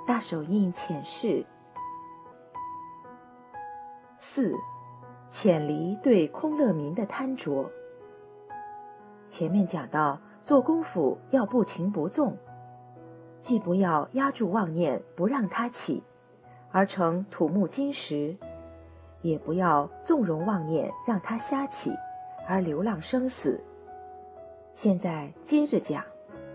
大手印浅释。4. 潜离对空乐明的贪着。前面讲到，做功夫要不情不纵，既不要压住妄念不让它起，而成土木金石，也不要纵容妄念让它瞎起，而流浪生死。现在接着讲，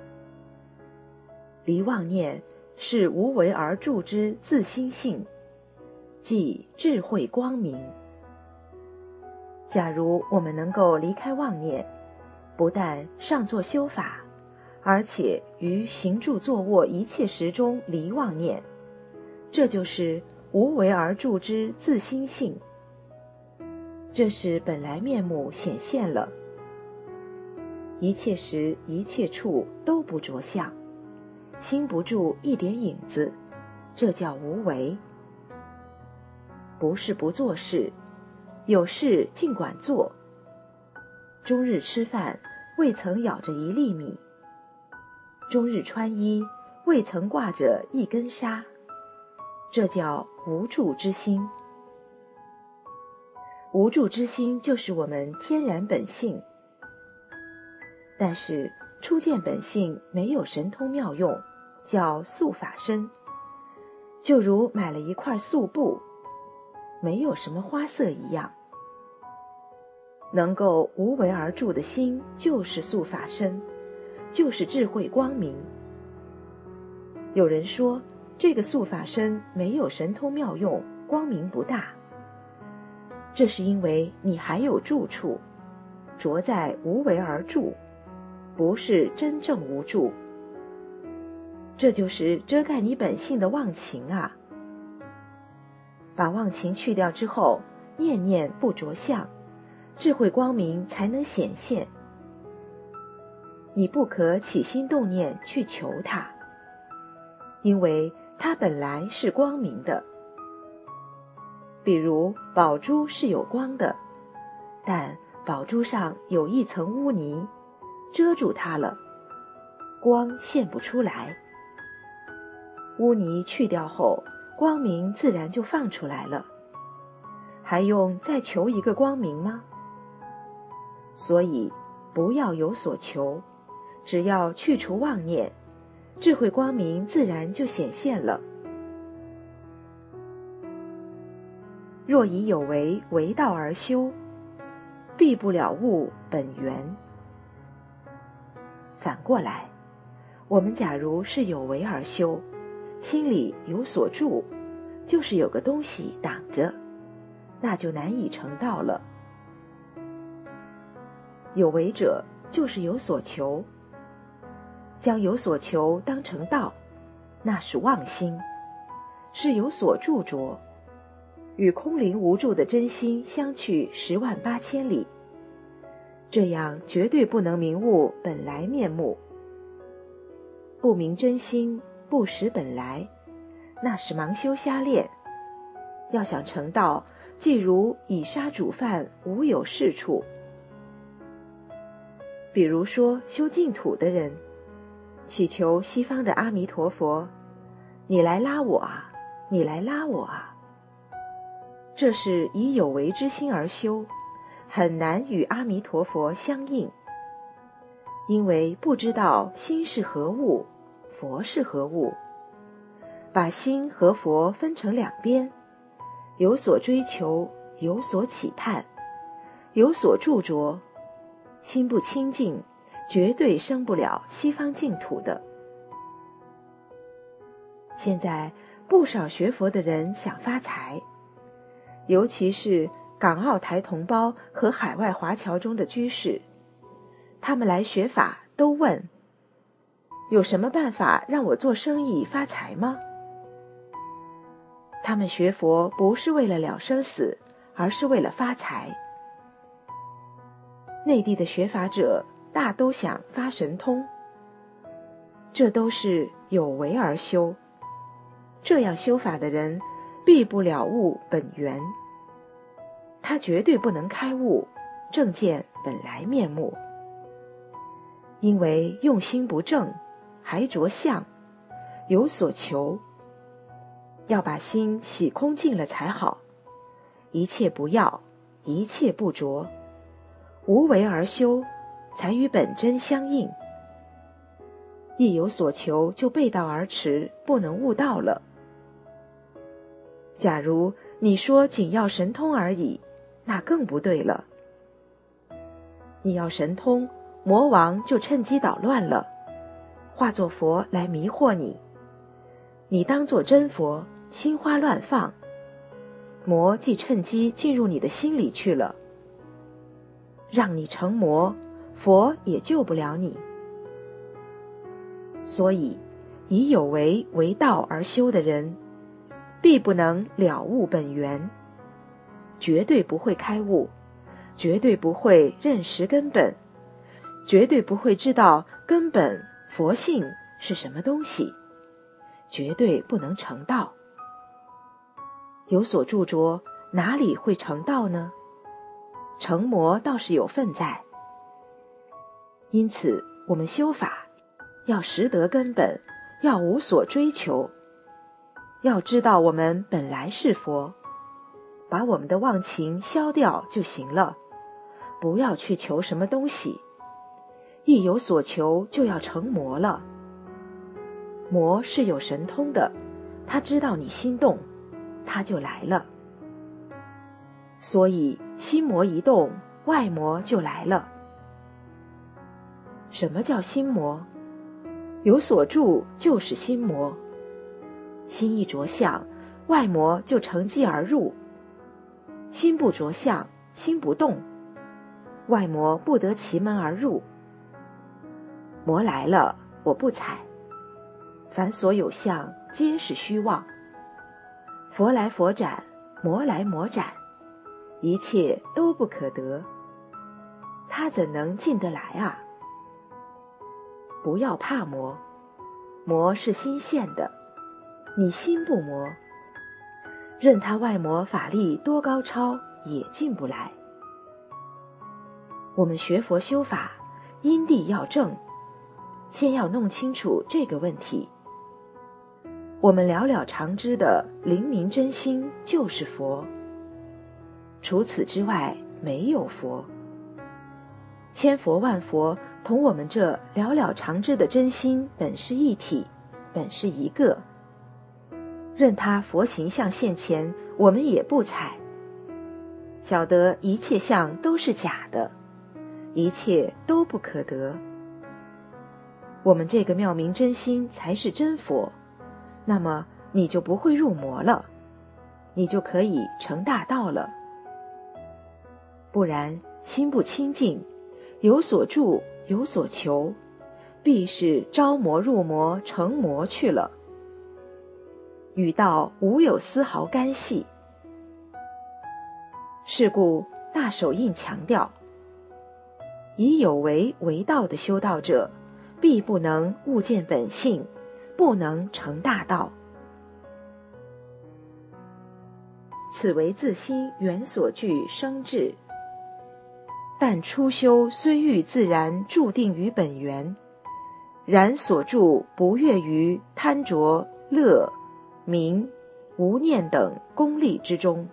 离妄念是无为而助之自心性，即智慧光明。假如我们能够离开妄念，不但上座修法，而且于行住坐卧一切时中离妄念，这就是无为而助之自心性。这是本来面目显现了，一切时一切处都不着相，心不住一点影子，这叫无为。不是不做事，有事尽管做。终日吃饭未曾咬着一粒米，终日穿衣未曾挂着一根纱，这叫无住之心。无住之心就是我们天然本性，但是初见本性没有神通妙用，叫素法身。就如买了一块素布，没有什么花色一样。能够无为而住的心就是素法身，就是智慧光明。有人说这个素法身没有神通妙用，光明不大，这是因为你还有住处，着在无为而住，不是真正无住。这就是遮盖你本性的忘情啊！把忘情去掉之后，念念不着相，智慧光明才能显现。你不可起心动念去求它，因为它本来是光明的。比如宝珠是有光的，但宝珠上有一层污泥，遮住它了，光现不出来。污泥去掉后，光明自然就放出来了，还用再求一个光明吗？所以不要有所求，只要去除妄念，智慧光明自然就显现了。若以有为为道而修，必不了悟本源。反过来，我们假如是有为而修，心里有所住，就是有个东西挡着，那就难以成道了。有为者就是有所求，将有所求当成道，那是妄心，是有所住着，与空灵无住的真心相去108000里，这样绝对不能明悟本来面目。不明真心，不识本来，那是盲修瞎练。要想成道，即如以沙煮饭，无有是处。比如说修净土的人，祈求西方的阿弥陀佛，你来拉我啊，你来拉我啊。这是以有为之心而修，很难与阿弥陀佛相应，因为不知道心是何物，佛是何物，把心和佛分成两边，有所追求，有所期盼，有所著着，心不清净，绝对生不了西方净土的。现在不少学佛的人想发财，尤其是港澳台同胞和海外华侨中的居士，他们来学法都问，有什么办法让我做生意发财吗？他们学佛不是为了了生死，而是为了发财。内地的学法者大都想发神通，这都是有为而修。这样修法的人必不了悟本源，他绝对不能开悟，正见本来面目。因为用心不正，还着相，有所求， 要把心洗空净了才好。一切不要，一切不着，无为而修，才与本真相应。一有所求就背道而驰，不能悟道了。假如你说仅要神通而已，那更不对了。你要神通，魔王就趁机捣乱了，化作佛来迷惑你。你当作真佛，心花乱放，魔既趁机进入你的心里去了，让你成魔，佛也救不了你。所以以有为为道而修的人，必不能了悟本源，绝对不会开悟，绝对不会认识根本，绝对不会知道根本佛性是什么东西，绝对不能成道。有所著着，哪里会成道呢？成魔倒是有份在。因此我们修法要识得根本，要无所追求，要知道我们本来是佛，把我们的妄情消掉就行了，不要去求什么东西。一有所求就要成魔了。魔是有神通的，他知道你心动，他就来了。所以心魔一动，外魔就来了。什么叫心魔？有所住就是心魔。心一着相，外魔就乘机而入。心不着相，心不动，外魔不得其门而入。魔来了，我不睬。凡所有相，皆是虚妄。佛来佛斩，魔来魔斩，一切都不可得。他怎能进得来啊？不要怕魔，魔是心现的，你心不魔，任他外魔法力多高超，也进不来。我们学佛修法，因地要正，先要弄清楚这个问题。我们了了常知的灵明真心就是佛，除此之外没有佛。千佛万佛同我们这了了常知的真心本是一体，本是一个。任他佛形象现前，我们也不睬。晓得一切相都是假的，一切都不可得。我们这个妙明真心才是真佛，那么你就不会入魔了，你就可以成大道了。不然心不清净，有所住有所求，必是招魔入魔成魔去了，与道无有丝毫干系。是故大手印强调，以有为为道的修道者，必不能悟见本性，不能成大道。此为自心原所具生智，但初修虽欲自然注定于本源，然所住不越于贪着、乐、名、无念等功利之中。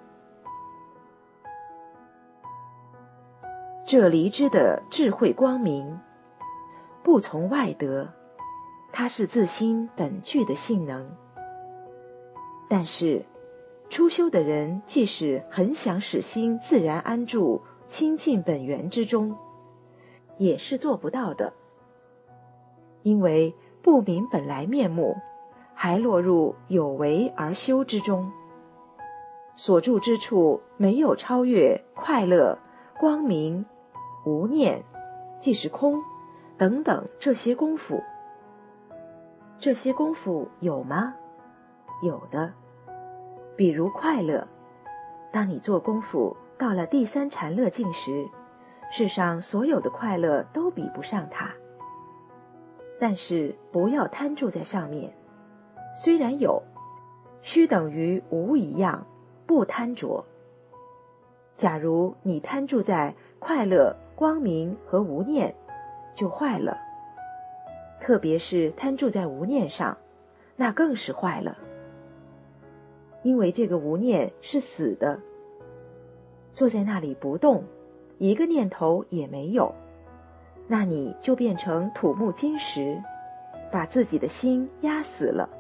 这离之的智慧光明，不从外得，它是自心本具的性能。但是初修的人即使很想使心自然安住亲近本源之中，也是做不到的，因为不明本来面目，还落入有为而修之中，所住之处没有超越快乐、光明、无念、即是空等等这些功夫。这些功夫有吗？有的。比如快乐，当你做功夫到了第三禅乐境时，世上所有的快乐都比不上它。但是不要贪住在上面，虽然有，须等于无一样，不贪着。假如你贪住在快乐、光明和无念，就坏了。特别是贪住在无念上，那更是坏了。 因为这个无念是死的，坐在那里不动，一个念头也没有，那你就变成土木金石，把自己的心压死了。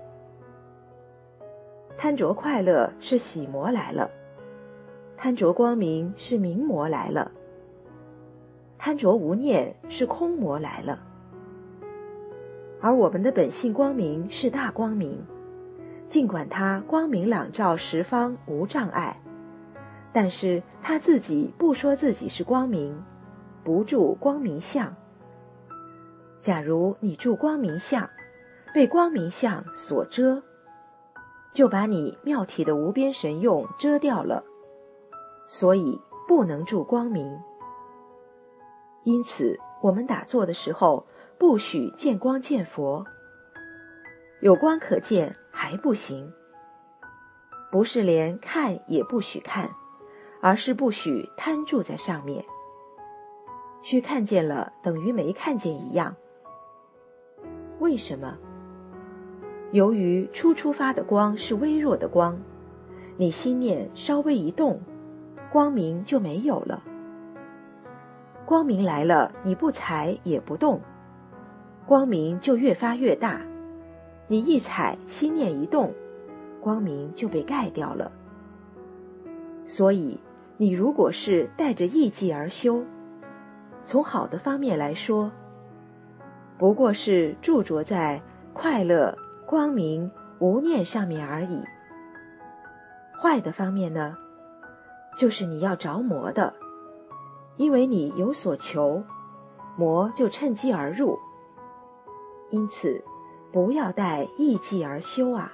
贪着快乐是喜魔来了，贪着光明是明魔来了，贪着无念是空魔来了。而我们的本性光明是大光明，尽管它光明朗照十方无障碍，但是它自己不说自己是光明，不住光明相。假如你住光明相，被光明相所遮，就把你妙体的无边神用遮掉了，所以不能住光明。因此我们打坐的时候不许见光见佛，有光可见还不行，不是连看也不许看，而是不许贪住在上面，须看见了等于没看见一样。为什么？由于初发的光是微弱的光，你心念稍微一动，光明就没有了。光明来了，你不踩也不动，光明就越发越大，你一踩，心念一动，光明就被盖掉了。所以你如果是带着意计而修，从好的方面来说，不过是驻着在快乐、光明、无念上面而已。坏的方面呢，就是你要着魔的，因为你有所求，魔就趁机而入。因此不要带意计而修啊。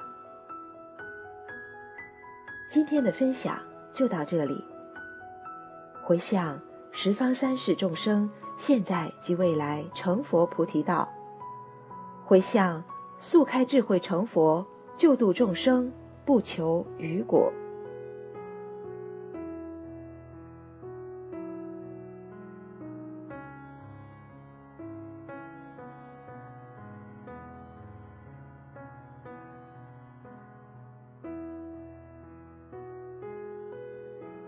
今天的分享就到这里，回向十方三世众生现在及未来成佛菩提道，回向速开智慧成佛，救度众生，不求余果。